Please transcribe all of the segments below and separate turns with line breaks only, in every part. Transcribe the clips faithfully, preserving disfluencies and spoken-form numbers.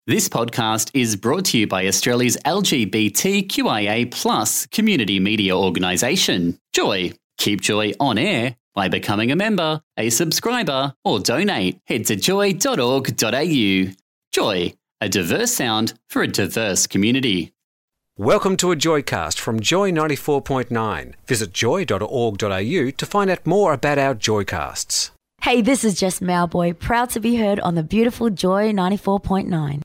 This podcast is brought to you by Australia's L G B T Q I A plus community media organisation, Joy. Keep Joy on air by becoming a member, a subscriber, or donate. Head to joy dot org dot a u. Joy, a diverse sound for a diverse community.
Welcome to a Joycast from Joy ninety-four point nine. Visit joy dot org dot a u to find out more about our Joycasts.
Hey, this is Jess Malboy, proud to be heard on the beautiful Joy ninety-four point nine.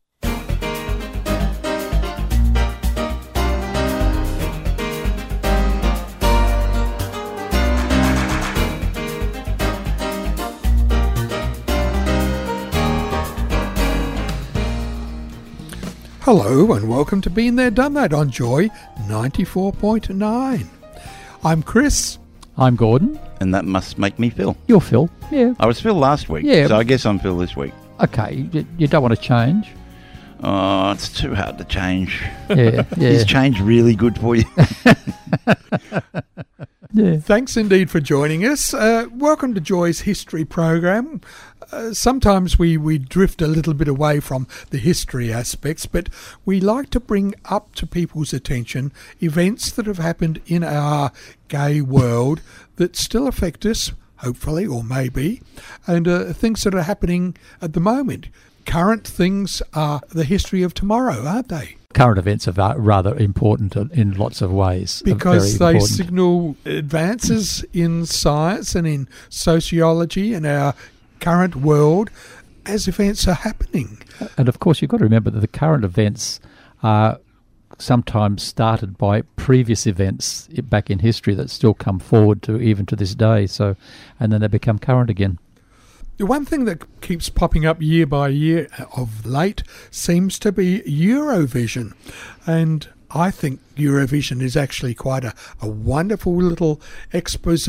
Hello and welcome to Been There Done That on Joy ninety-four point nine. I'm Chris.
I'm Gordon.
And that must make me Phil.
You're Phil, yeah.
I was Phil last week,
Yeah.
so I guess I'm Phil this week.
Okay, you, you don't want to change.
Oh, it's too hard to change.
Yeah, yeah.
Is change really good for you?
yeah.
Thanks indeed for joining us. Uh, welcome to Joy's History program. Uh, sometimes we, we drift a little bit away from the history aspects, but we like to bring up to people's attention events that have happened in our gay world that still affect us, hopefully, or maybe, and uh, things that are happening at the moment. Current things are the history of tomorrow, aren't they?
Current events are rather important in lots of ways.
Because
very
they
important.
signal advances in science and in sociology and our current world as events are happening.
And of course, you've got to remember that the current events are sometimes started by previous events back in history that still come forward to even to this day. So, and then they become current again.
The one thing that keeps popping up year by year of late seems to be Eurovision. And I think Eurovision is actually quite a, a wonderful little expose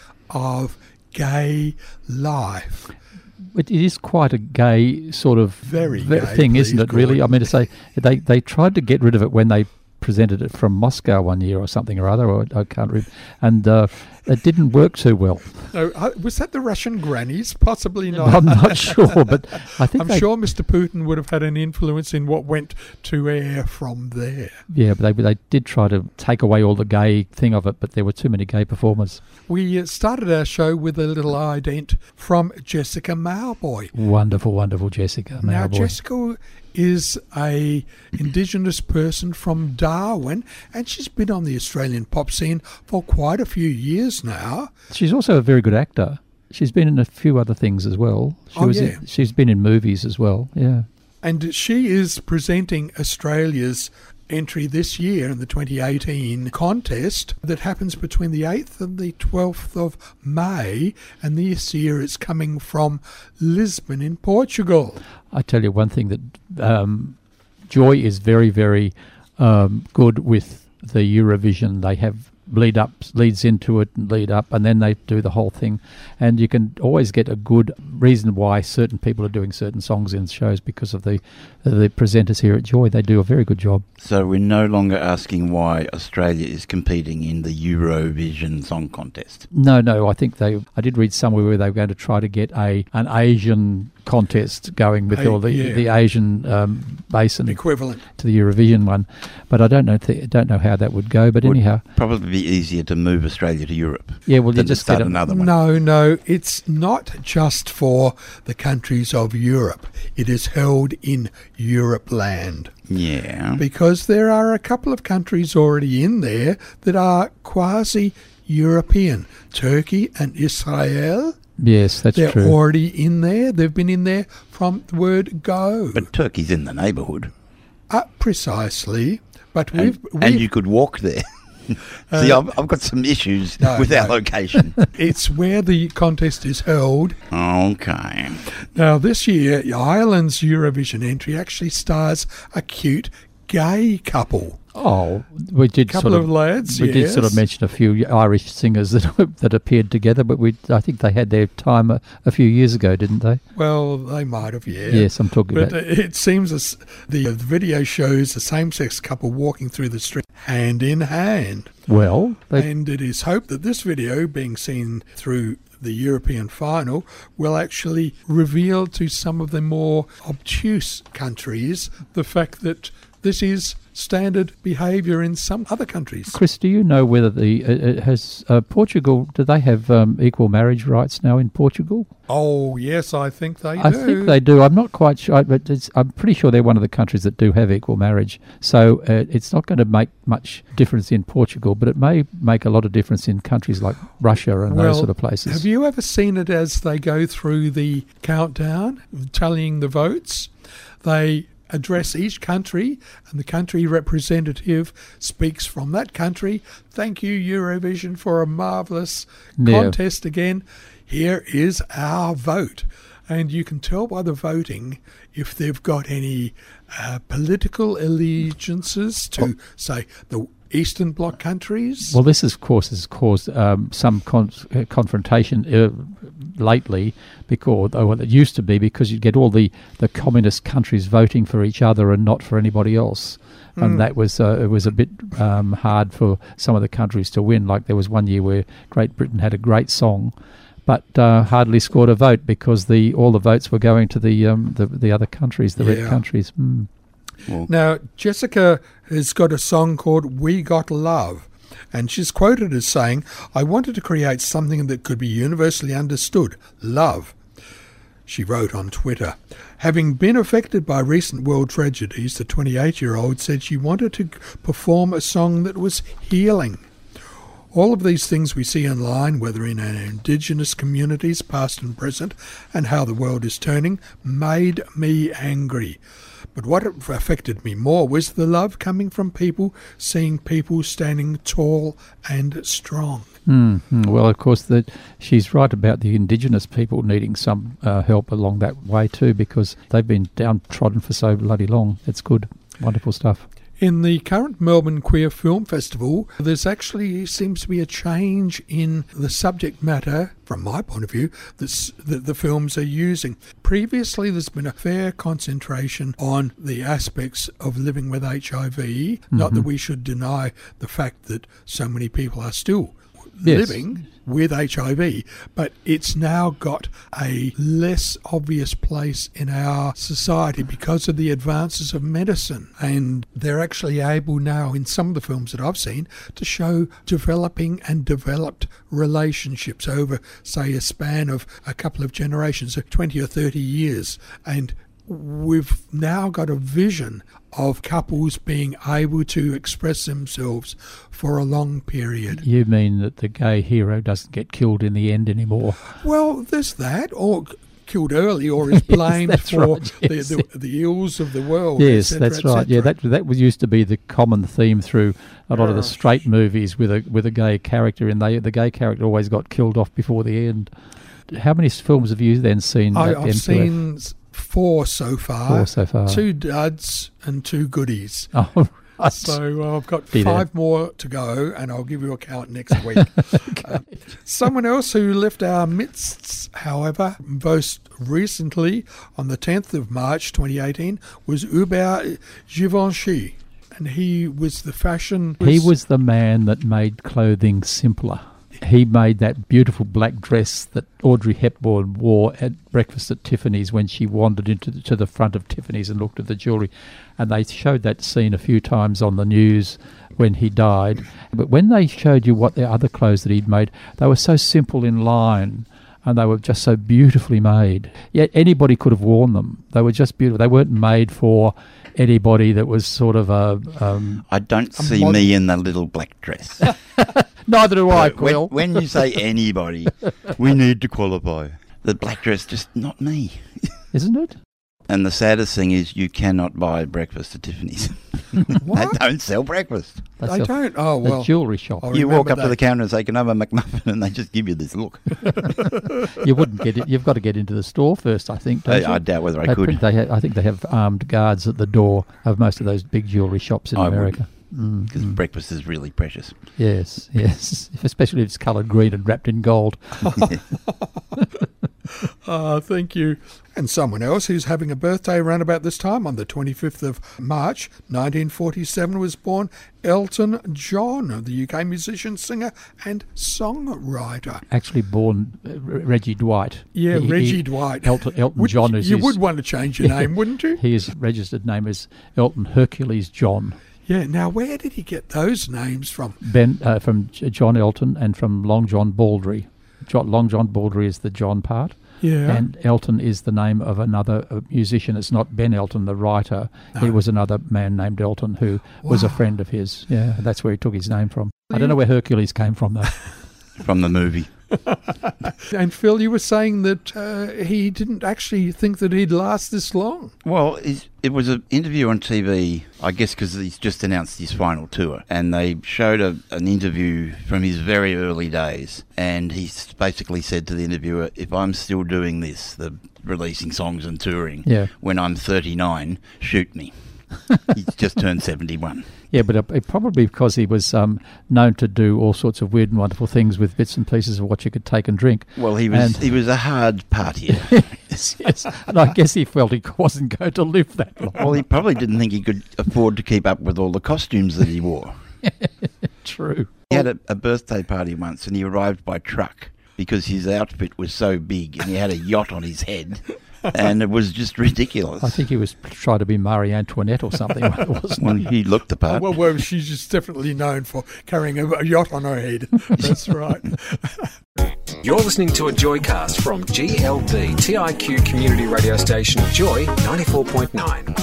of gay life.
It is quite a gay sort of
Very
v-
gay,
thing,
please,
isn't it, really?
Gordon.
I mean, to say, they, they tried to get rid of it when they presented it from Moscow one year or something or other, or I can't remember, and uh, it didn't work too well.
Oh, uh, was that the Russian grannies? Possibly not.
I'm not sure, but I think
I'm
they,
sure Mister Putin would have had an influence in what went to air from there.
yeah, but they they did try to take away all the gay thing of it, but there were too many gay performers.
We uh, started our show with a little ident from Jessica Malboy.
Wonderful, wonderful Jessica.
Now,
Malboy.
Jessica is a Indigenous person from Darwin, and she's been on the Australian pop scene for quite a few years now.
She's also a very good actor. She's been in a few other things as well. She
Oh,
was
yeah.
in, she's been in movies as well, yeah.
And she is presenting Australia's entry this year in the twenty eighteen contest that happens between the eighth and the twelfth of May, and this year it's coming from Lisbon in Portugal.
I tell you one thing, that um, Joy is very, very um, good with the Eurovision. They have lead up, leads into it and lead up, and then they do the whole thing. And you can always get a good reason why certain people are doing certain songs in shows because of the the presenters here at Joy. They do a very good job.
So we're no longer asking why Australia is competing in the Eurovision Song Contest.
No, no, I think they. I did read somewhere where they were going to try to get a an Asian contest going with
A-
all the
yeah.
the Asian um, basin
Equivalent.
to the Eurovision one, but I don't know th- don't know how that would go. But
Would
anyhow,
probably be easier to move Australia to Europe
yeah, well, you
than to
just
start
get a,
another one.
No, no, it's not just for the countries of Europe. It is held in Europe land.
Yeah.
Because there are a couple of countries already in there that are quasi-European. Turkey and Israel,
yes, that's
they're
true.
already in there. They've been in there from the word go.
But Turkey's in the neighbourhood.
Uh, precisely. But
And,
we've...
and
we've
you could walk there. See,
Uh,
I've, I've got some issues
no,
with our
no.
location.
it's where the contest is held.
Okay.
Now, this year, Ireland's Eurovision entry actually stars a cute gay couple.
Oh, we did
Couple
sort
of lads,
We did sort of
yes.
mention a few Irish singers that that appeared together, but we I think they had their time a, a few years ago, didn't they?
Well, they might have, yeah.
Yes, I'm talking
But
about.
it seems as the video shows a same-sex couple walking through the street hand in hand.
Well, they,
And it is hoped that this video, being seen through the European final will actually reveal to some of the more obtuse countries the fact that this is standard behaviour in some other countries.
Chris, do you know whether the uh, has uh, Portugal, do they have um, equal marriage rights now in Portugal?
Oh, yes, I think they
I
do.
I think they do. I'm not quite sure, but it's, I'm pretty sure they're one of the countries that do have equal marriage. So uh, it's not going to make much difference in Portugal, but it may make a lot of difference in countries like Russia and
well,
those sort of places.
Have you ever seen it as they go through the countdown, tallying the votes? They address each country, and the country representative speaks from that country. Thank you, Eurovision, for a marvellous
yeah.
contest again. Here is our vote. And you can tell by the voting if they've got any uh, political allegiances to, oh. say, the Eastern Bloc countries.
Well, this, is, of course, has caused um, some con- confrontation uh, lately, because, oh, well, it used to be because you'd get all the, the communist countries voting for each other and not for anybody else. Mm. And that was uh, it was a bit um, hard for some of the countries to win. Like there was one year where Great Britain had a great song, but uh, hardly scored a vote because the all the votes were going to the um, the, the other countries, the
yeah.
red countries. Mm.
Well,
now, Jessica has got a song called We Got Love, and she's quoted as saying, I wanted to create something that could be universally understood, love. She wrote on Twitter, having been affected by recent world tragedies, the twenty-eight-year-old said she wanted to perform a song that was healing. All of these things we see online, whether in our Indigenous communities, past and present, and how the world is turning, made me angry. But what affected me more was the love coming from people, seeing people standing tall and strong.
Mm-hmm. Well, of course, that she's right about the Indigenous people needing some uh, help along that way too, because they've been downtrodden for so bloody long. It's good. Wonderful stuff.
In the current Melbourne Queer Film Festival, there's actually seems to be a change in the subject matter, from my point of view, that's, that the films are using. Previously, there's been a fair concentration on the aspects of living with H I V. Mm-hmm. Not that we should deny the fact that so many people are still
yes.
living with H I V, but it's now got a less obvious place in our society because of the advances of medicine, and they're actually able now in some of the films that I've seen to show developing and developed relationships over, say, a span of a couple of generations, of twenty or thirty years, and we've now got a vision of couples being able to express themselves for a long period.
You mean that the gay hero doesn't get killed in the end anymore?
Well, there's that, or killed early, or is blamed
yes,
for
right, yes.
the, the, the ills of the world.
Yes,
et cetera,
that's
et
right. Yeah,
cetera.
that that was used to be the common theme through a lot of the straight movies with a with a gay character, and they the gay character always got killed off before the end. How many films have you then seen?
I,
at
I've
M Q F?
seen four so far.
Four so far.
Two duds and two goodies.
Oh, right.
So uh, I've got
Be
five
there.
more to go, and I'll give you a count next week.
okay.
uh, someone else who left our midst, however, most recently on the tenth of March twenty eighteen was Hubert Givenchy, and he was the fashion...
He was the man that made clothing simpler. He made that beautiful black dress that Audrey Hepburn wore at breakfast at Tiffany's when she wandered into the, to the front of Tiffany's and looked at the jewellery. And they showed that scene a few times on the news when he died. But when they showed you what the other clothes that he'd made, they were so simple in line and they were just so beautifully made. Yet anybody could have worn them. They were just beautiful. They weren't made for anybody that was sort of a... Um,
I don't see
model.
me in the little black dress.
Neither do I,
when,
Quill.
when you say anybody, we need to qualify. The black dress, just not me.
Isn't it?
And the saddest thing is you cannot buy breakfast at Tiffany's.
What?
They don't sell breakfast.
That's
They
a-
don't? Oh,
The
well.
jewellery shop.
I
You walk
remember
up to
that.
the counter and say, can I have a McMuffin? And they just give you this look.
You wouldn't get it. You've got to get into the store first, I think. Don't
I,
you?
I doubt whether I
They
could.
print- They ha- I think they have armed guards at the door of most of those big jewellery shops in
I would.
America. Mm,
Because
mm.
breakfast is really precious.
Yes, yes. Especially if it's coloured green and wrapped in gold.
Ah, thank you. And someone else who's having a birthday around about this time, on the twenty-fifth of March, nineteen forty-seven, was born Elton John, the U K musician, singer and songwriter.
Actually born uh, Reggie Dwight.
Yeah,
He-
Reggie
he-
Dwight.
Elton, Elton
Would-
John is
You
his,
would want to change your name, wouldn't you?
His registered name is Elton Hercules John.
Yeah, now where did he get those names from?
Ben uh, from J- John Elton and from Long John Baldry. John, Long John Baldry is the John part,
Yeah.
and Elton is the name of another uh, musician. It's not Ben Elton, the writer. He was another man named Elton who was a
Wow.
friend of his. Yeah, that's where he took his name from. I don't know where Hercules came from though.
From the movie.
And Phil, you were saying that uh, he didn't actually think that he'd last this long.
Well, it's- it was an interview on T V, I guess because he's just announced his final tour, and they showed a, an interview from his very early days, and he s- basically said to the interviewer, if I'm still doing this, the releasing songs and touring,
Yeah.
when I'm thirty-nine, shoot me. He's just turned seventy-one.
Yeah, but uh, it probably because he was um, known to do all sorts of weird and wonderful things with bits and pieces of what you could take and drink.
Well, he was
And-
he was a hard partier.
yes, yes. And I guess he felt he wasn't going to live that long.
Well, he probably didn't think he could afford to keep up with all the costumes that he wore.
True.
He had a, a birthday party once, and he arrived by truck because his outfit was so big, and he had a yacht on his head, and it was just ridiculous.
I think he was trying to be Marie Antoinette or something, wasn't
Well,
he?
he looked the part.
Well, well, she's just definitely known for carrying a, a yacht on her head. That's right.
You're listening to a Joycast from G L D T I Q community radio station Joy ninety-four point nine.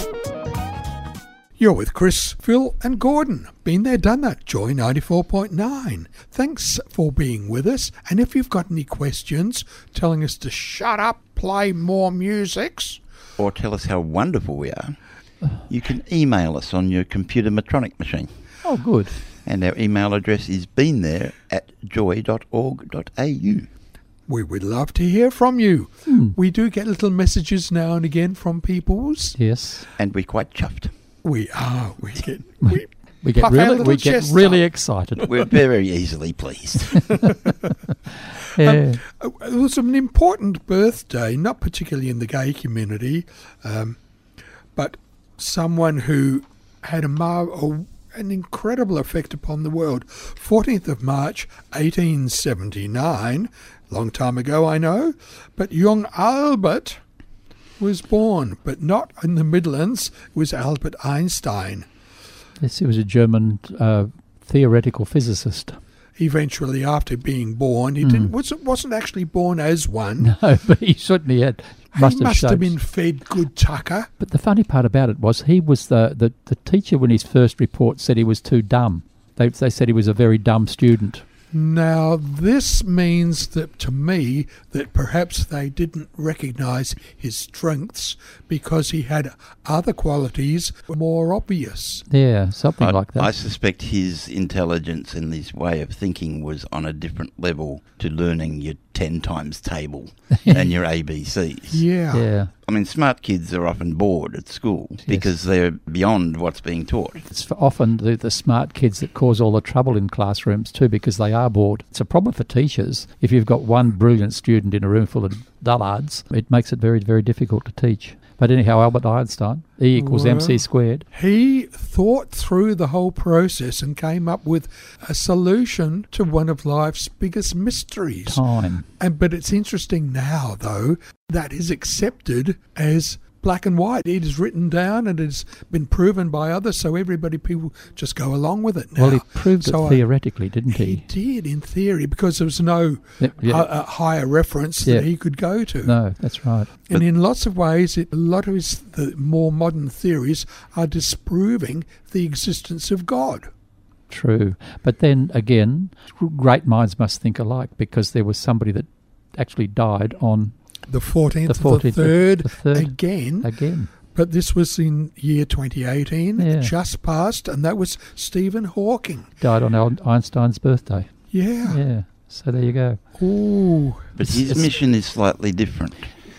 You're with Chris, Phil and Gordon. Been there, done that. Joy ninety-four point nine. Thanks for being with us. And if you've got any questions telling us to shut up, play more musics,
Or tell us how wonderful we are, you can email us on your computer Metronic machine.
Oh, good.
And our email address is been there at joy dot org dot a u.
we would love to hear from you. We do get little messages now and again from peoples.
Yes.
And we're quite chuffed.
We are. We get... We,
We get
puff our
really,
little
we get
chests
really
up.
excited.
We're very easily pleased.
Yeah.
Uh, It was an important birthday, not particularly in the gay community, um, but someone who had a, mar- a an incredible effect upon the world. fourteenth of March, eighteen seventy-nine, long time ago, I know, but young Albert was born, but not in the Midlands. It was Albert Einstein.
Yes, he was a German uh, theoretical physicist.
Eventually, after being born, he didn't wasn't wasn't actually born as one.
No, but he certainly had. Must
he
have
must have
shapes.
been fed good tucker.
But the funny part about it was he was the, the, the teacher when his first report said he was too dumb. They, they said he was a very dumb student.
Now, this means that to me that perhaps they didn't recognise his strengths because he had other qualities more obvious.
Yeah, something
I,
like that.
I suspect his intelligence and his way of thinking was on a different level to learning your ten times table and your A B Cs.
Yeah.
yeah.
I mean, smart kids are often bored at school because they're beyond what's being taught.
It's for often the, the smart kids that cause all the trouble in classrooms too because they are bored. It's a problem for teachers. If you've got one brilliant student in a room full of dullards, it makes it very, very difficult to teach. But anyhow, Albert Einstein, E equals
Well,
mc squared.
He thought through the whole process and came up with a solution to one of life's biggest mysteries.
Time.
And but it's interesting now, though, that is accepted as black and white. It is written down and it's been proven by others, so everybody, people just go along with it now.
Well, he proved
So
it
I-
theoretically, didn't
He
he?
did, in theory, because there was no
Yep, yeah.
uh, uh, higher reference
Yeah.
that he could go to.
No, that's right.
And in lots of ways, it, a lot of his the more modern theories are disproving the existence of God.
True. But then again, great minds must think alike because there was somebody that actually died on
The fourteenth,
The
the,
fourteenth, the-
third,
the third.
again.
again.
But this was in year twenty eighteen,
Yeah.
just passed, and that was Stephen Hawking.
Died on Al- Einstein's birthday.
Yeah.
Yeah. So there you go.
Ooh.
But
It's-
his
it's-
mission is slightly different.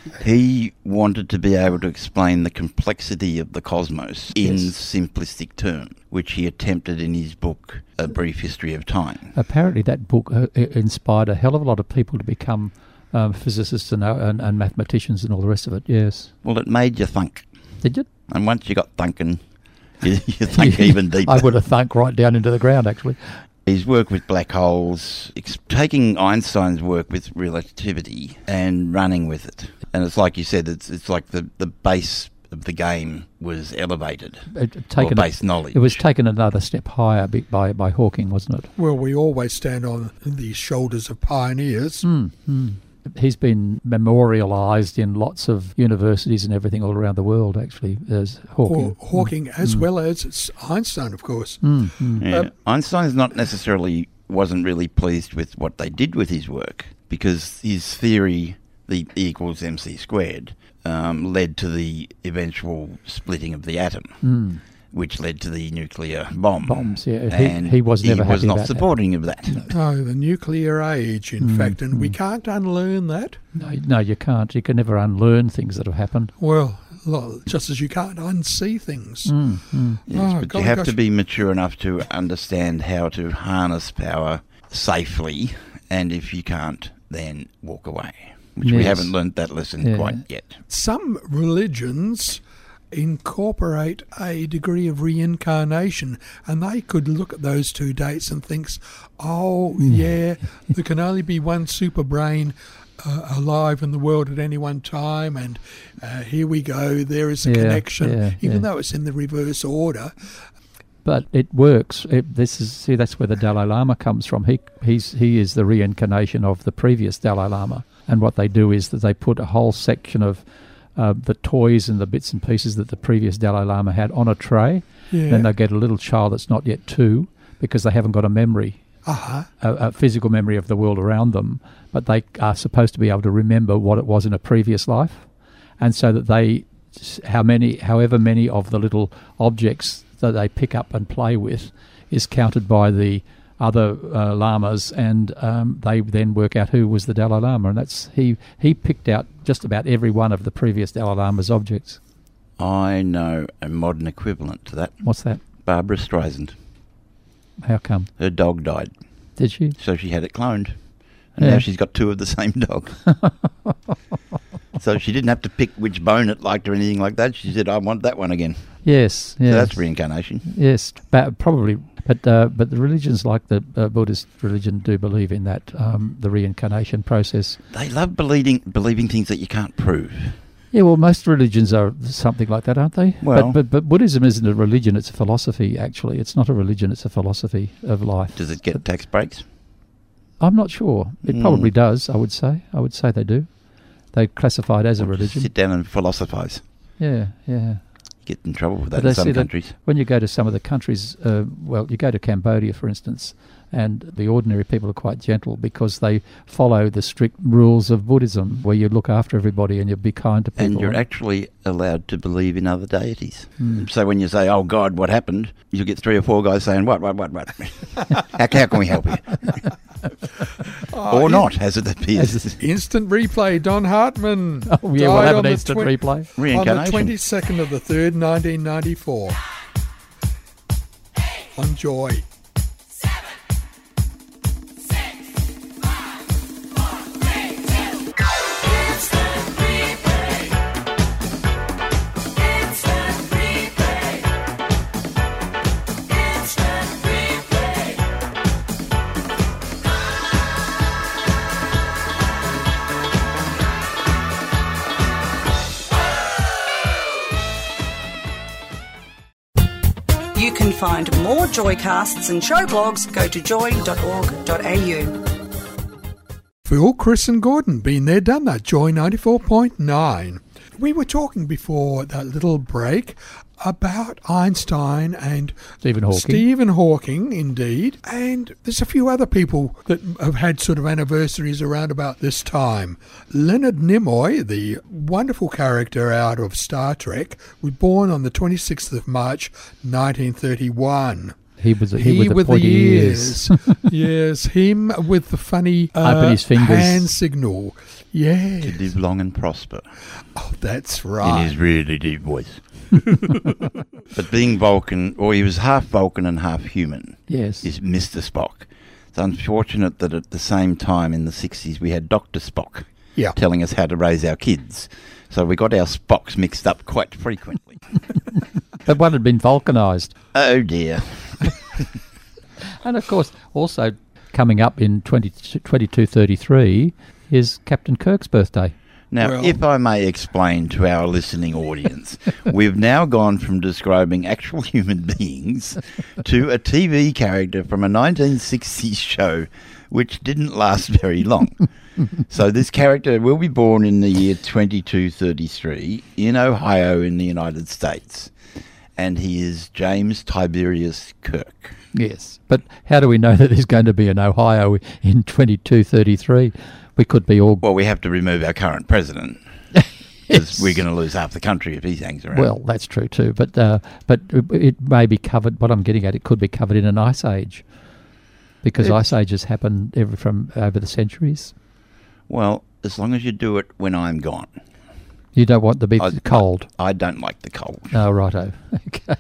He wanted to be able to explain the complexity of the cosmos in
Yes.
simplistic terms, which he attempted in his book, A Brief History of Time.
Apparently that book uh, i- inspired a hell of a lot of people to become um, physicists and, and and mathematicians and all the rest of it. Yes.
Well, it made you think.
Did you?
And once you got thinking, you, you think even deeper.
I would have thunk right down into the ground, actually.
His work with black holes, ex- taking Einstein's work with relativity and running with it. And it's like you said, it's it's like the, the base of the game was elevated,
It,
or
taken
base knowledge.
It was taken another step higher by, by, by Hawking, wasn't it?
Well, we always stand on the shoulders of pioneers.
Mm, mm. He's been memorialised in lots of universities and everything all around the world, actually, as Hawking.
Or Hawking,
Mm.
as
Mm.
well as Einstein, of course.
Mm, mm.
Yeah.
Um,
Einstein's not necessarily wasn't really pleased with what they did with his work, because his theory, the E equals mc squared, um, led to the eventual splitting of the atom,
Mm.
which led to the nuclear bomb.
Bombs, yeah.
And
he, he was never
he was
happy
not
about
supporting of that.
Oh, the nuclear age, in
Mm,
fact, and we
mm.
can't unlearn that.
that. No, no, you can't. You can never unlearn things that have happened.
Well, lo- just as you can't unsee things.
Mm, mm.
Yes,
Oh,
but
golly
you have
gosh.
to be mature enough to understand how to harness power safely, and if you can't, then walk away. Which we
Yes.
haven't learnt that lesson
Yeah.
quite yet.
Some religions incorporate a degree of reincarnation, and they could look at those two dates and think, oh, yeah, there can only be one super brain uh, alive in the world at any one time, and uh, here we go, there is a
Yeah,
connection,
yeah,
even
yeah.
though it's in the reverse order.
But it works. It, this is see that's where the Dalai Lama comes from. He he's he is the reincarnation of the previous Dalai Lama. And what they do is that they put a whole section of uh, the toys and the bits and pieces that the previous Dalai Lama had on a tray.
Yeah.
Then they get a little child that's not yet two, because they haven't got a memory,
Uh-huh.
a, a physical memory of the world around them, but they are supposed to be able to remember what it was in a previous life, and so that they, how many, however many of the little objects that they pick up and play with, is counted by the other uh, lamas, and um, they then work out who was the Dalai Lama, and that's he. He picked out just about every one of the previous Dalai Lama's objects.
I know a modern equivalent to that.
What's that?
Barbara Streisand.
How come?
Her dog died,
Did she?
so she had it cloned. And
Yeah.
now she's got two of the same dog. So she didn't have to pick which bone it liked or anything like that. She said, I want that one again.
Yes. Yes.
So that's reincarnation.
Yes, but probably, but uh, but the religions like the uh, Buddhist religion do believe in that um, the reincarnation process.
They love believing believing things that you can't prove.
Yeah, well, most religions are something like that, aren't they?
Well-
but, but but Buddhism isn't a religion; it's a philosophy. Actually, it's not a religion; it's a philosophy of life.
Does it get tax breaks?
I'm not sure. It
Mm.
probably does. I would say. I would say they do. They classify it as a
Or just
religion.
Sit down and philosophize.
Yeah, yeah.
Get in trouble with
But
that
they
in some
see that
countries.
when you go to some of the countries, uh, well, you go to Cambodia, for instance, and the ordinary people are quite gentle because they follow the strict rules of Buddhism, where you look after everybody and you be kind to people.
And you're actually allowed to believe in other deities.
Mm.
So when you say, oh, God, what happened? You'll get three or four guys saying, what, what, what, what? how, how can we help you?
Oh,
or
in-
not, as it appears.
As
Instant replay, Don Hartman.
Oh, yeah, we'll
died
have
on
an
the
instant
twen-
replay.
On the
Reincarnation.
twenty-second of the third, nineteen ninety-four. On Joy.
You can find more Joycasts and show blogs. Go to joy dot org dot a u.
Phil, Chris and Gordon, been there, done that. Joy ninety-four point nine. We were talking before that little break about Einstein and
Stephen Hawking.
Stephen Hawking, indeed. And there's a few other people that have had sort of anniversaries around about this time. Leonard Nimoy, the wonderful character out of Star Trek, was born on the twenty-sixth of March, nineteen thirty-one.
He was he,
He
with the
with the
pointy
ears.
ears.
Yes, him with the funny uh,
Open his fingers.
hand signal. Yes.
To live long and prosper.
Oh, that's
In
right.
his really deep voice. But being Vulcan, or he was half Vulcan and half human,
Yes.
is Mister Spock. It's unfortunate that at the same time in the sixties we had Doctor Spock.
Yeah.
telling us how to raise our kids. So we got our Spocks mixed up quite frequently.
But one had been vulcanised.
Oh dear.
And of course, also coming up in twenty-two thirty-three is Captain Kirk's birthday.
Now,
Well-
if I may explain to our listening audience, we've now gone from describing actual human beings to a T V character from a nineteen sixties show which didn't last very long. So this character will be born in the year twenty-two thirty-three in Ohio in the United States. And he is James Tiberius Kirk.
Yes. But how do we know that there's going to be an Ohio in twenty-two thirty-three? We could be all...
Well, we have to remove our current president. Because we're going to lose half the country if he hangs around.
Well, that's true too. But uh, but it may be covered... What I'm getting at, it could be covered in an ice age. Because
It-
ice ages happen every, from over the centuries.
Well, as long as you do it when I'm gone.
You don't want to be
I-
cold.
I don't like the cold.
Oh, righto. Okay.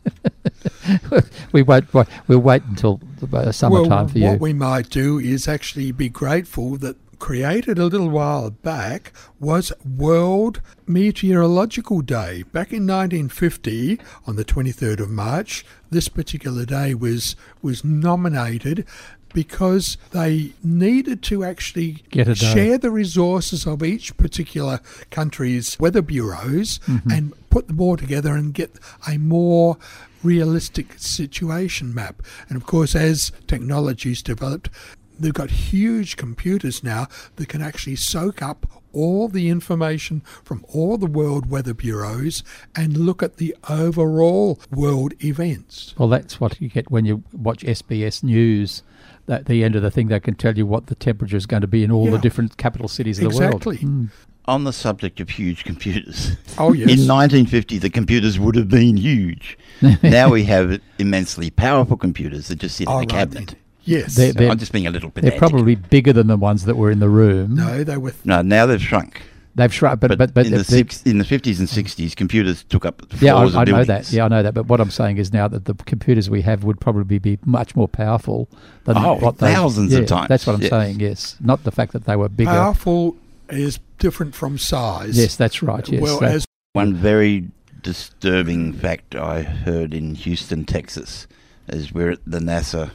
we won't. wait- We'll wait until uh, summertime
well,
for
what
you.
we might do is actually be grateful that created a little while back was World Meteorological Day. Back in nineteen fifty, on the twenty-third of March, this particular day was was nominated because they needed to actually
Get a day.
share the resources of each particular country's weather bureaus
Mm-hmm.
and put them all together and get a more realistic situation map. And of course, as technology's developed, they've got huge computers now that can actually soak up all the information from all the world weather bureaus and look at the overall world events.
Well, that's what you get when you watch S B S News. At the end of the thing, they can tell you what the temperature is going to be in all the
Yeah.
different capital cities of
Exactly.
the world. Mm.
On the subject of huge computers,
Oh, yes.
in nineteen fifty the computers would have been huge. Now we have immensely powerful computers that just sit
Oh,
in a
right
cabinet.
then. Yes.
They're-
So I'm just being a little
They're
pedantic.
probably bigger than the ones that were in the room.
No, they were...
No, now they've shrunk.
They've shrunk, but
But,
but, but
in, the
if they-
six, in the fifties and sixties, computers took up floors
yeah, I,
of
I know
buildings.
that. Yeah, I know that. But what I'm saying is now that the computers we have would probably be much more powerful than
Oh,
what those,
thousands of
yeah,
times.
That's what I'm
Yes.
saying. Yes, not the fact that they were bigger.
Powerful is different from size.
Yes, that's right. Yes,
well,
that-
as
One very disturbing fact I heard in Houston, Texas, is we're at the NASA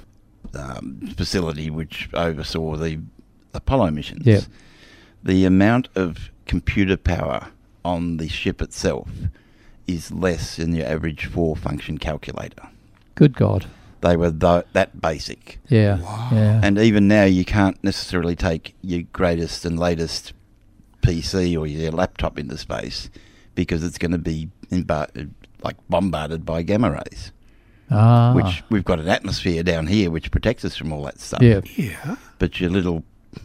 um, facility which oversaw the Apollo missions.
Yeah.
The amount of computer power on the ship itself is less than your average four-function calculator.
good God.
They were th- that basic.
Yeah, yeah.
And even now you can't necessarily take your greatest and latest P C or your laptop into space because it's going to be imbar- like bombarded by gamma rays,
ah,
which we've got an atmosphere down here which protects us from all that stuff.
yeah.
yeah,
But your little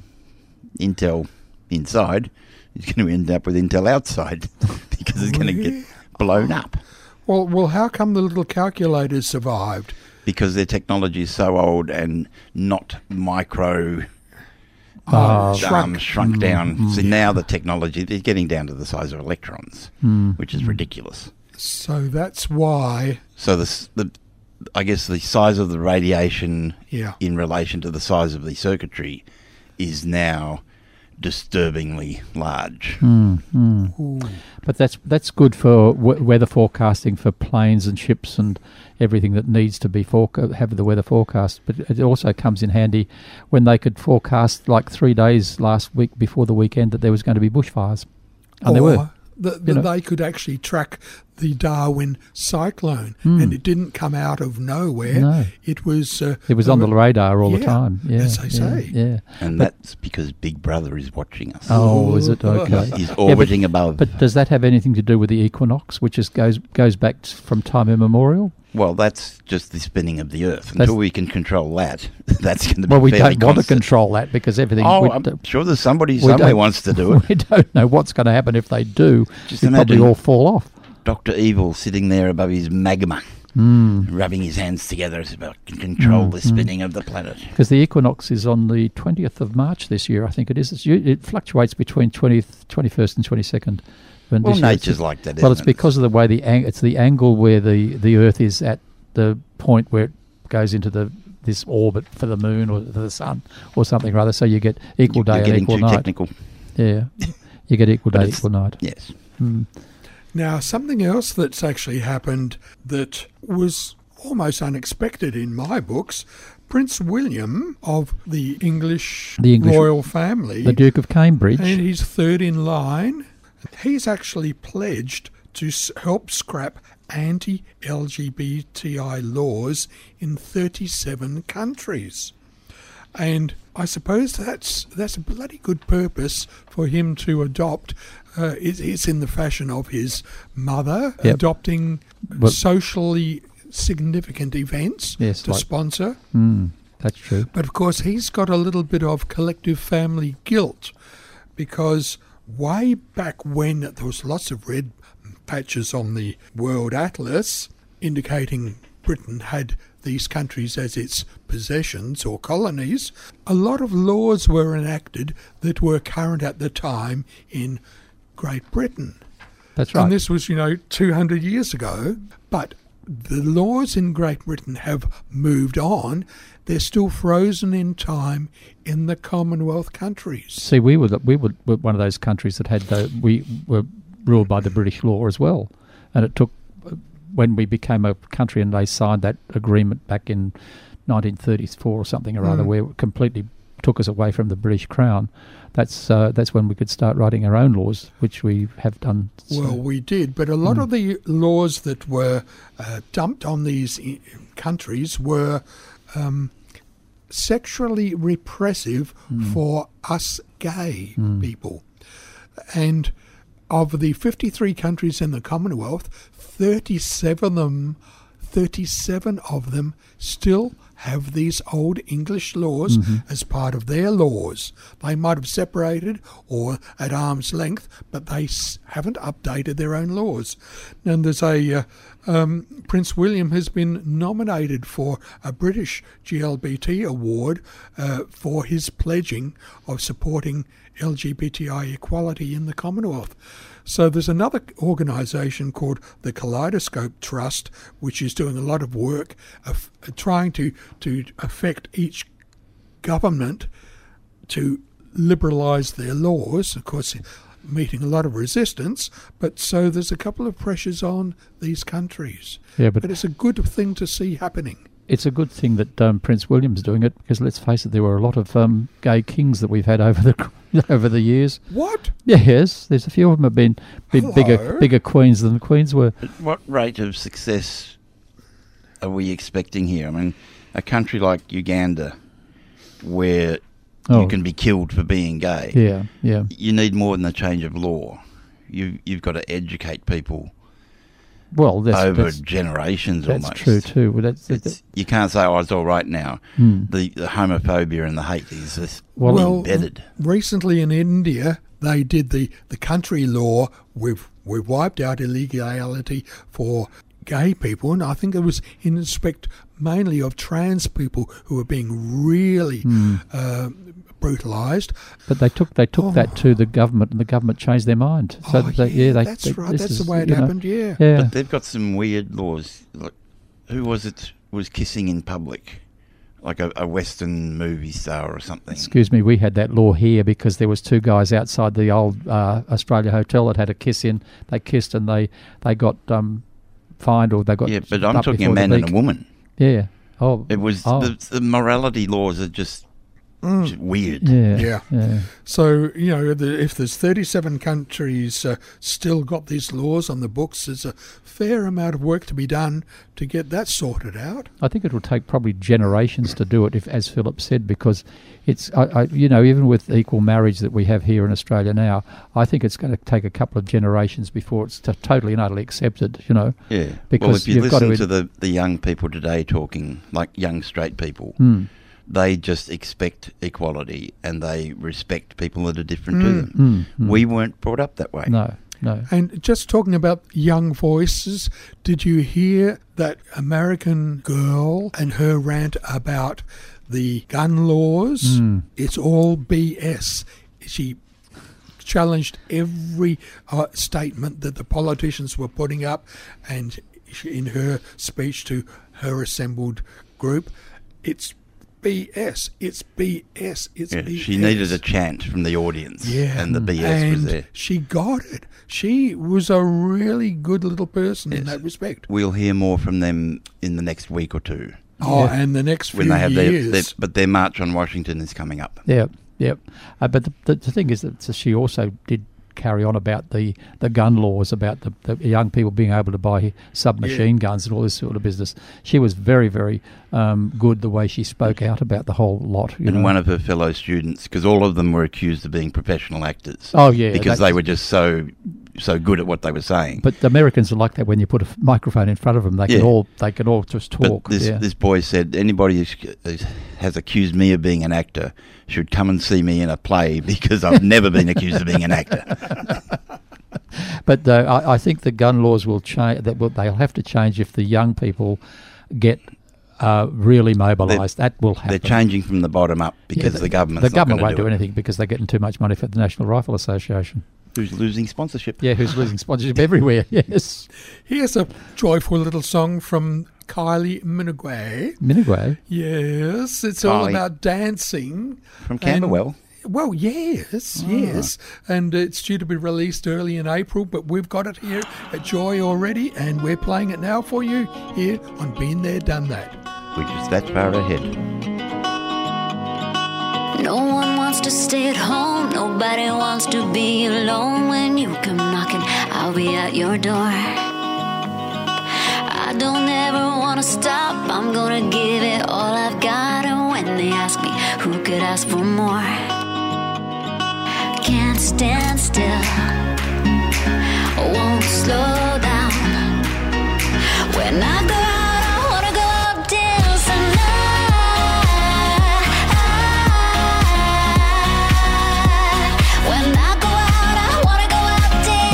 Intel inside is going to end up with Intel outside because it's going to get blown up
well, well, how come the little calculators survived?
because their technology is so old and not micro
Oh,
um, shrunk down.
Mm,
So now the technology is getting down to the size of electrons,
Mm.
which is ridiculous.
So that's why,
So the, s- the I guess the size of the radiation
yeah.
in relation to the size of the circuitry is now disturbingly large.
Mm, mm.
Ooh.
But that's that's good for w- weather forecasting for planes and ships and everything that needs to be foreca- have the weather forecast. But it also comes in handy when they could forecast like three days last week before the weekend that there was going to be bushfires, and there
Or
were.
The, the,
You know.
they could actually track the Darwin cyclone,
Hmm.
and it didn't come out of nowhere.
No.
It was. Uh,
It was on the radar all the
yeah,
time. Yeah,
as they
yeah,
say.
Yeah.
And
But-
that's because Big Brother is watching us.
Oh, is it okay?
He's
but-
orbiting above.
But does that have anything to do with the equinox, which is goes goes back t- from time immemorial?
Well, that's just the spinning of the Earth.
That's-
Until we can control that, that's going to be
Well, we
fairly
don't want to
constant.
control that because everything.
Oh,
we,
I'm
d-
sure there's somebody
we
somewhere
don't-
wants to do it.
we don't know what's going to happen if they do.
Just
We'd probably
imagine-
all fall off.
Doctor Evil sitting there above his magma,
Mm.
rubbing his hands together so about can control
Mm,
the
mm.
spinning of the planet.
Because the equinox is on the twentieth of March this year, I think it is. It's, u- it fluctuates between twentieth, twenty-first and twenty-second. When
Well,
this year
nature's
it's-
like that,
Well,
isn't
it's
it?
because of the way the ang- it's the angle where the, the Earth is at the point where it goes into the this orbit for the moon or for the sun or something rather. So you get equal day
You're
and
getting
equal
too
night.
technical.
Yeah. You get equal
But
day,
it's-
equal night.
Yes.
Mm.
Now, something else that's actually happened that was almost unexpected in my books, Prince William of the English,
The English-
royal family,
The Duke of Cambridge.
and he's third in line, he's actually pledged to s- help scrap anti-L G B T I laws in thirty-seven countries. And I suppose that's that's a bloody good purpose for him to adopt. Uh, it's, it's in the fashion of his mother,
Yep.
adopting
Well-
socially significant events
Yes,
to
like-
sponsor.
Mm, that's true.
But of course, he's got a little bit of collective family guilt because way back when there was lots of red patches on the World Atlas indicating Britain had these countries as its possessions or colonies, a lot of laws were enacted that were current at the time in Great Britain.
That's right.
And this was, you know, two hundred years ago. But the laws in Great Britain have moved on. They're still frozen in time in the Commonwealth countries.
See, we were the, we were, were one of those countries that had the we were ruled by the British law as well, and it took when we became a country and they signed that agreement back in nineteen thirty-four or something or other,
Mm.
where it completely took us away from the British Crown. That's uh, that's when we could start writing our own laws, which we have done. So-
Well, we did, but a lot
Mm.
of the laws that were uh, dumped on these i- countries were um, sexually repressive
Mm.
for us gay
Mm.
people. And of the fifty-three countries in the Commonwealth, thirty-seven of them, thirty-seven of them still have these old English laws
Mhm.
as part of their laws. They might have separated or at arm's length, but they s- haven't updated their own laws. And there's a uh, um, Prince William has been nominated for a British G L B T award uh, for his pledging of supporting L G B T I equality in the Commonwealth. So there's another organisation called the Kaleidoscope Trust, which is doing a lot of work of trying to, to affect each government to liberalise their laws, of course meeting a lot of resistance, but so there's a couple of pressures on these countries.
Yeah, but
But it's a good thing to see happening.
it's a good thing that um, Prince William's doing it, because let's face it, there were a lot of um, gay kings that we've had over the over the years.
What?
Yes, there's a few of them have been big,
Hello?
bigger bigger queens than the queens were.
But what rate of success are we expecting here? I mean, a country like Uganda, where
Oh.
you can be killed for being gay,
Yeah, yeah.
you need more than a change of law. You, you've got to educate people
Well, that's,
over
that's,
generations
that's
almost.
true too. Well, that's,
It's, you can't say, oh, it's all right now.
Hmm.
The, the homophobia and the hate is just
Well-
Well,
embedded.
recently in India, they did the, the country law. We've, we've wiped out illegality for gay people, and I think it was in respect mainly of trans people who were being really
Hmm.
uh, brutalised.
But they took they took
Oh.
that to the government, and the government changed their mind. So
oh,
that they,
yeah,
yeah, they,
that's
they-
right.
this
That's
is,
the way it
you know,
happened, yeah.
Yeah,
But they've got some weird laws. Like, who was it was kissing in public? Like a, a Western movie star or something.
excuse me, we had that law here because there was two guys outside the old uh, Australia Hotel that had a kiss in. They kissed and they they got um, fined, or they got
Yeah, but I'm
up
talking a
before the
man and
league.
a woman.
Yeah. Oh,
It was
oh.
the, the morality laws are just,
Mm.
just weird.
Yeah,
Yeah.
yeah.
So, you know, the, if there's thirty-seven countries uh, still got these laws on the books, there's a fair amount of work to be done to get that sorted out.
I think it will take probably generations to do it, if, as Philip said, because it's, I, I, you know, even with equal marriage that we have here in Australia now, I think it's going to take a couple of generations before it's t- totally and utterly accepted, you know.
Yeah. well,
Because
if you
you've got
listen
to
to,
in-
the, the young people today talking, like young straight people,
Mm.
they just expect equality and they respect people that are different to
Mm.
them.
Mm, mm.
We weren't brought up that way.
No, no.
And just talking about young voices, did you hear that American girl and her rant about the gun laws?
Mm.
It's all B S. She challenged every uh, statement that the politicians were putting up, and she, in her speech to her assembled group, it's B S. It's B S. It's
Yeah,
B S.
she needed a chant from the audience,
Yeah.
and the B S
and
was there.
she got it. She was a really good little person in
Yes.
that respect.
We'll hear more from them in the next week or two
Oh,
Yeah.
and the next few
when they have their,
years.
their. But their march on Washington is coming up.
Yeah, yeah. Uh, but the, the, the thing is that she also did carry on about the, the gun laws, about the, the young people being able to buy submachine guns and all this sort of business. She was very, very um, good the way she spoke out about the whole lot. You
And
know.
one of her fellow students, because all of them were accused of being professional actors.
Oh, yeah.
because they
that's-
were just so so good at what they were saying.
But the Americans are like that. When you put a f- microphone in front of them, they can
Yeah.
all they can all just
But
talk.
this
yeah.
this boy said anybody who has accused me of being an actor should come and see me in a play because I've never been accused of being an actor.
But uh, I, I think the gun laws will change. That will, they'll have to change if the young people get uh, really mobilised. That will happen.
They're changing from the bottom up because
Yeah,
the government's
the government
not
won't
gonna
do
do it.
anything because they're getting too much money for the National Rifle Association.
Who's losing sponsorship?
Yeah, who's losing sponsorship everywhere? Yes,
Here's a joyful little song from Kylie Minogue.
Minigway.
Yes, it's all
Kylie.
about dancing.
From Camberwell.
And- well, yes,
Ah.
yes. And it's due to be released early in April, but we've got it here at Joy already, and we're playing it now for you here on Been There, Done That.
Which is that far ahead.
No one wants to stay at home. Nobody wants to be alone. When you come knocking, I'll be at your door. I don't ever want to stop. I'm gonna give it all I've got. And when they ask me, who could ask for more? Can't stand still. Won't slow down. When I go out, I wanna go out dancing. When I go out, I wanna go out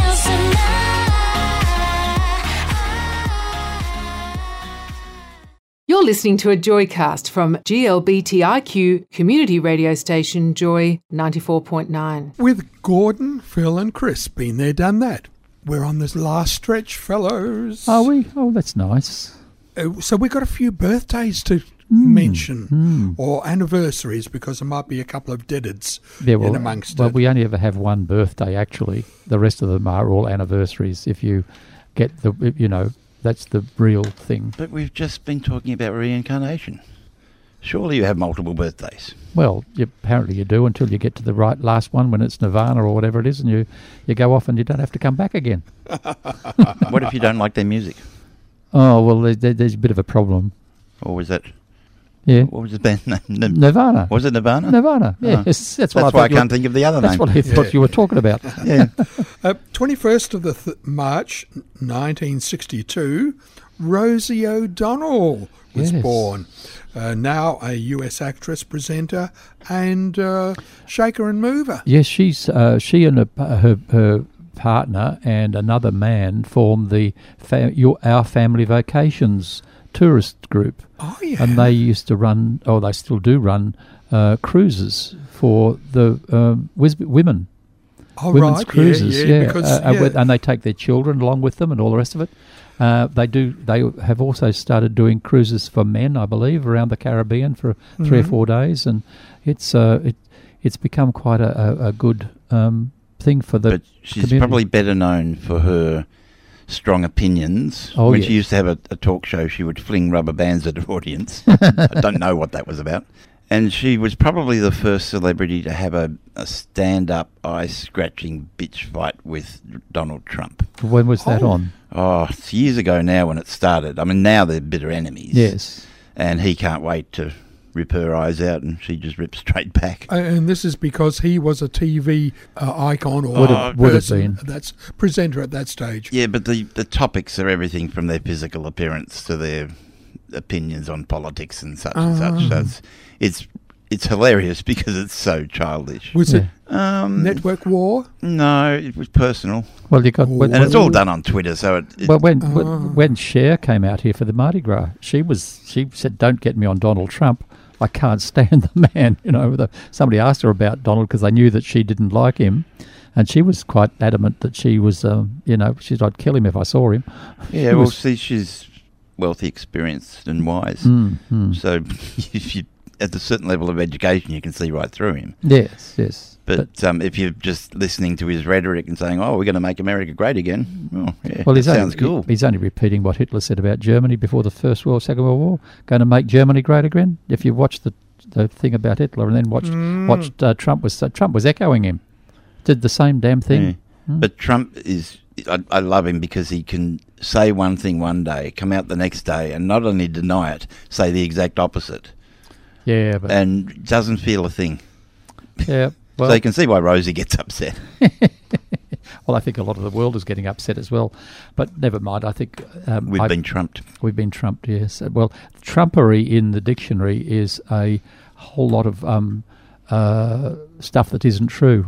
dancing.
You're listening to a Joycast from G L B T I Q community radio station Joy ninety-four point nine.
With Gordon, Phil and Chris. Been There, Done That. We're on this last stretch, fellows.
Are we? Oh, that's nice.
Uh, so we've got a few birthdays to
Hmm.
mention, or anniversaries, because there might be a couple of deadheads
Yeah, well,
in amongst
well,
it.
we only ever have one birthday, actually. The rest of them are all anniversaries. If you get the, you know, that's the real thing.
But we've just been talking about reincarnation. Surely you have multiple birthdays.
Well, you, apparently you do until you get to the right last one when it's Nirvana or whatever it is, and you, you go off and you don't have to come back again.
What if you don't like their music?
Oh, well, there, there, there's a bit of a problem.
Or was that...
Yeah.
What was the band name? Nir-
Nirvana.
Was it Nirvana?
Nirvana,
Oh.
yes. That's,
That's
what I
why
thought
I
you were-
can't think of the other
That's
name.
what I thought
Yeah.
you were talking about.
Yeah.
Uh, twenty-first of the th- March, nineteen sixty-two, Rosie O'Donnell was
Yes.
born. Uh, now a U S actress, presenter, and uh, shaker and mover.
Yes, she's uh, she and her, her her partner and another man formed the fa- your, Our Family Vacations tourist group,
Oh, yeah.
and they used to run, or they still do run, uh, cruises for the um, wis- women.
oh,
women's
right.
cruises,
yeah,
yeah,
yeah, because,
uh, uh,
yeah.
with- and they take their children along with them and all the rest of it. Uh, they do. They have also started doing cruises for men, I believe, around the Caribbean for three or
Mhm.
four days, and it's uh, it it's become quite a, a, a good um, thing for the.
But she's
community.
probably better known for her strong opinions.
Oh,
when
yes.
she used to have a, a talk show, she would fling rubber bands at her audience. I don't know what that was about. And she was probably the first celebrity to have a, a stand-up, eye-scratching bitch fight with Donald Trump.
When was that
Oh.
on?
Oh, it's years ago now when it started. I mean, now they're bitter enemies.
Yes.
And he can't wait to rip her eyes out, and she just rips straight back.
Uh, and this is because he was a T V uh, icon or
Would have- would have
person
been.
that's presenter at that stage.
Yeah, but the, the topics are everything from their physical appearance to their opinions on politics and such and such. So it's, it's it's hilarious because it's so childish.
Was
Yeah.
it
Um,
Network War?
No, it was personal,
Well, you got.
Ooh.
When,
and it's all done on Twitter. So it, it
well, when,
Ah.
when when Cher came out here for the Mardi Gras, she was she said, "Don't get me on Donald Trump. I can't stand the man." You know, the, somebody asked her about Donald because they knew that she didn't like him, and she was quite adamant that she was, um, you know, she said, "I'd kill him if I saw him."
yeah.
She
Well,
was-
see, she's wealthy, experienced, and wise.
Mm, mm.
So if you at a certain level of education, you can see right through him.
Yes, yes.
But,
But-
um, if you're just listening to his rhetoric and saying, "Oh, we're going to make America great again," well, yeah,
Well,
that
he's
sounds
only,
cool.
He's only repeating what Hitler said about Germany before the First World, Second World War. Going to make Germany great again. If you watch the the thing about Hitler and then watched
Mm.
watched uh, Trump was uh, Trump was echoing him, did the same damn thing.
Yeah.
Mm.
But Trump is, I, I love him because he can say one thing one day, come out the next day, and not only deny it, say the exact opposite,
Yeah, but
and doesn't feel a thing.
yeah. Well,
so you can see why Rosie gets upset.
well, I think a lot of the world is getting upset as well. But never mind. I think um,
We've
I-
been trumped.
We've been trumped, yes. Uh, Well, trumpery in the dictionary is a whole lot of um, uh, stuff that isn't true.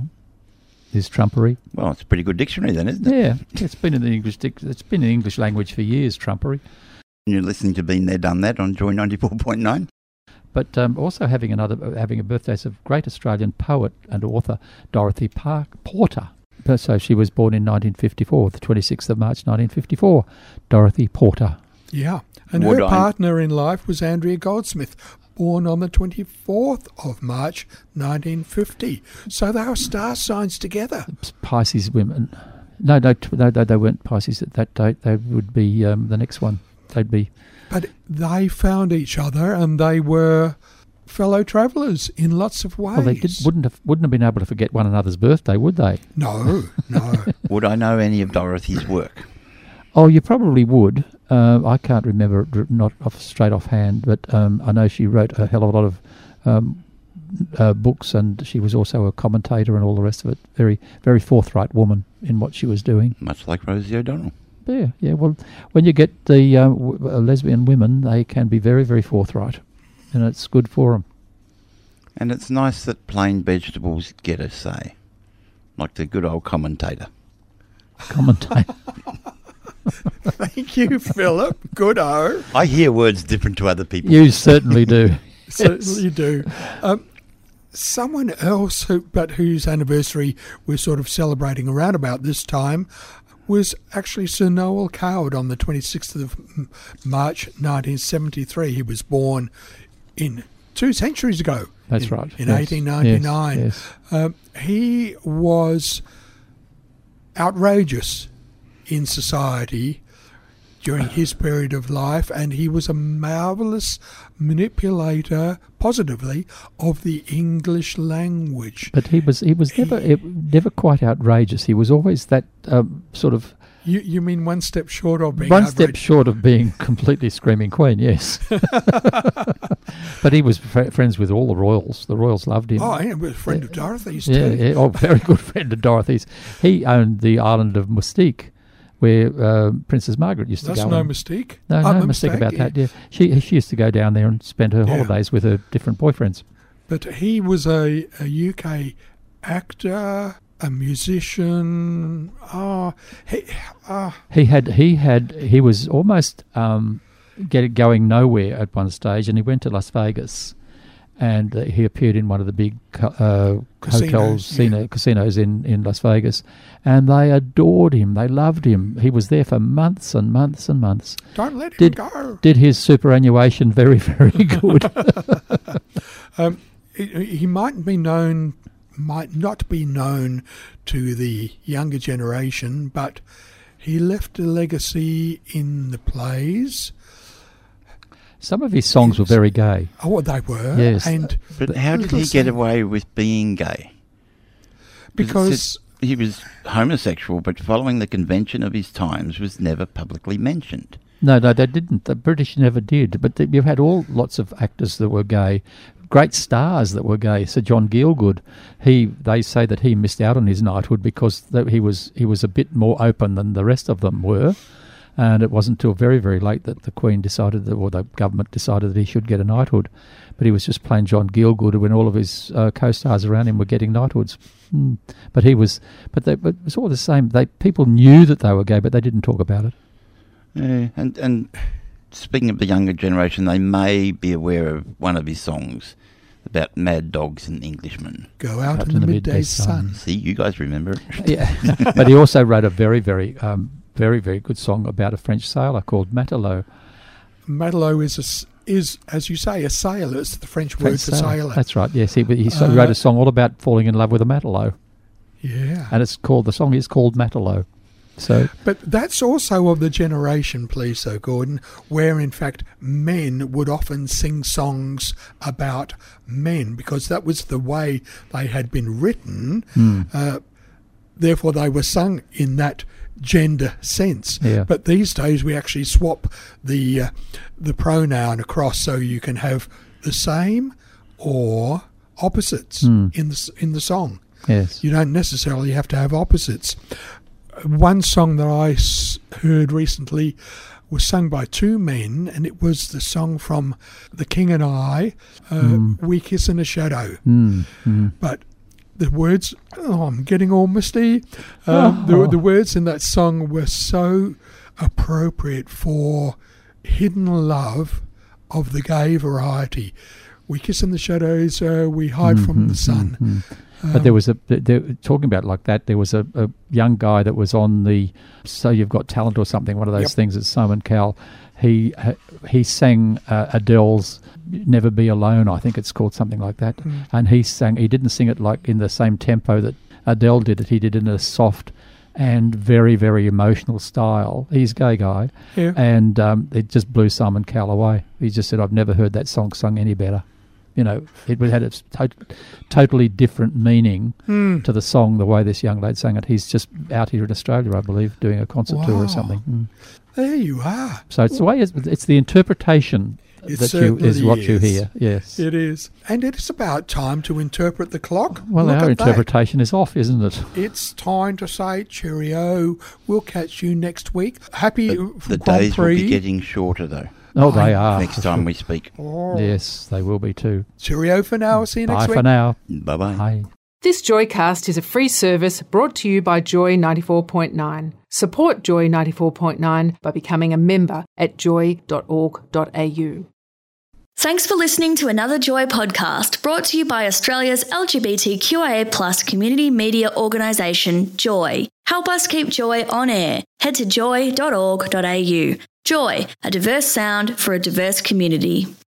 Is trumpery?
Well, it's a pretty good dictionary then, isn't it?
Yeah, it's been in the English. Dic- it's been in English language for years. Trumpery,
You're listening to Been There, Done That on Joy ninety-four point nine.
but um, also having another uh, having a birthday of great Australian poet and author Dorothy Park Porter. Uh, So she was born in nineteen fifty-four, the twenty-sixth of March, nineteen fifty-four. Dorothy Porter.
Yeah. And
Would
her
I-
partner in life was Andrea Goldsmith, born on the twenty-fourth of March, nineteen fifty. So they were star signs together.
Pisces women. No, no, t- no, no, they weren't Pisces at that date. They would be um, the next one. They'd be.
But they found each other and they were fellow travellers in lots of ways.
Well, they did, wouldn't have wouldn't have been able to forget one another's birthday, would they?
No, no.
Would I know any of Dorothy's work?
Oh, you probably would. Uh, I can't remember it r- not off straight off hand, but um, I know she wrote a hell of a lot of um, uh, books, and she was also a commentator and all the rest of it. Very, very forthright woman in what she was doing.
Much like Rosie O'Donnell.
Yeah, yeah. Well, when you get the uh, w- uh, lesbian women, they can be very, very forthright, and it's good for them.
And it's nice that plain vegetables get a say, like the good old commentator.
Commentator.
Thank you, Philip. Good-o.
I hear words different to other people.
You certainly do.
Certainly do. Um, someone else, who, but whose anniversary we're sort of celebrating around about this time, was actually Sir Noel Coward on the twenty-sixth of M- March nineteen seventy-three. He was born in two centuries ago.
That's
in,
right.
In
Yes,
eighteen ninety-nine.
yes, yes.
Um, he was outrageous in society during his period of life, and he was a marvellous manipulator, positively, of the English language.
But he was he was never it, never quite outrageous. He was always that um, sort of
You you mean one step short of being
one step
outrageous?
short of being completely screaming queen. Yes, but he was fr- friends with all the royals. The royals loved him.
Oh, he was a friend of Dorothy's
yeah,
too.
yeah, oh, very good friend of Dorothy's. He owned the island of Mystique, where uh, Princess Margaret used
That's
to go.
no
and-
mistake.
No,
Oh,
no
no
mistake about
yeah.
that. Yeah, she she used to go down there and spend her
Yeah.
holidays with her different boyfriends.
But he was a, a U K actor, a musician. Oh, he, oh,
He had he had he was almost um, get going nowhere at one stage, and he went to Las Vegas, and uh, he appeared in one of the big co- uh,
Casinos,
hotels,
yeah.
casino, casinos in, in Las Vegas, and they adored him. They loved him. He was there for months and months and months.
don't let him
Did
go.
did his superannuation very very good.
Um, he, he might be known, might not be known to the younger generation, but he left a legacy in the plays.
Some of his songs were very gay.
Oh, they were.
Yes.
And
But how did he
Listen.
get away with being gay?
because
it's- he was homosexual, but following the convention of his times was never publicly mentioned.
No, no, they didn't. The British never did. But th- you've had all lots of actors that were gay, great stars that were gay. Sir John Gielgud, he they say that he missed out on his knighthood because that he was he was a bit more open than the rest of them were, and it wasn't until very very late that the Queen decided that, or the government decided that he should get a knighthood. But he was just plain John Gielgud when all of his uh, co-stars around him were getting knighthoods. Mm. But he was, but, they, but it was all the same. They people knew that they were gay, but they didn't talk about it.
Yeah, and and speaking of the younger generation, they may be aware of one of his songs about mad dogs and Englishmen.
go out, in the midday, sun.
See, you guys remember it.
Yeah, but he also wrote a very, very, um, very, very good song about a French sailor called Matelot.
Matelot is a s is, as you say, a sailor. It's the French word for sailor.
That's right, yes. He, he
Uh,
wrote a song all about falling in love with a matelot.
Yeah.
And it's called, the song is called Matelot. So,
But that's also of the generation, please, though, Gordon, where in fact men would often sing songs about men because that was the way they had been written.
Mm.
Uh, therefore, they were sung in that gender sense.
Yeah.
But these days, we actually swap the uh, the pronoun across so you can have the same or opposites
Mm.
in the s- in the song.
yes.
You don't necessarily have to have opposites. One song that I s- heard recently was sung by two men, and it was the song from The King and I, uh,
Mm.
We Kiss in the Shadow.
Mm. Mm.
But the words, oh, I'm getting all misty. Um,
Oh.
the, the words in that song were so appropriate for hidden love of the gay variety. We kiss in the shadows, uh, we hide from the sun.
Mhm.
Um,
But there was a, they talking about like that, there was a, a young guy that was on the So You've Got Talent or something, one of those
Yep.
things that Simon Cowell, he he sang uh, Adele's Never Be Alone, I think it's called something like that.
Mm.
And he sang, he didn't sing it like in the same tempo that Adele did it, he did it in a soft and very, very emotional style. He's a gay guy.
Yeah.
And um, it just blew Simon Cowell away. He just said, I've never heard that song sung any better. You know, it had a to- totally different meaning
Mm.
to the song, the way this young lad sang it. He's just out here in Australia, I believe, doing a concert tour
Wow.
or something. Mm.
There you are.
So it's the way, it's, it's the interpretation
It
that you is
certainly
what you
is.
hear. Yes.
It is. And it is about time to interpret the clock.
Well,
Look
our
at that.
interpretation is off, isn't it?
It's time to say cheerio. We'll catch you next week. Happy
The,
uh,
the
Grand
days will
Prix.
be getting shorter, though,
Oh, they are.
next
for
time
sure.
we speak.
Oh.
Yes, they will be too.
Cheerio for now. See you
Bye
next week.
for now.
Bye-bye.
Bye.
This Joycast is a free service brought to you by Joy ninety-four point nine. Support Joy ninety-four point nine by becoming a member at joy dot org dot a u.
Thanks for listening to another Joy podcast brought to you by Australia's L G B T Q I A plus community media organisation, Joy. Help us keep Joy on air. Head to joy dot org dot a u. Joy, a diverse sound for a diverse community.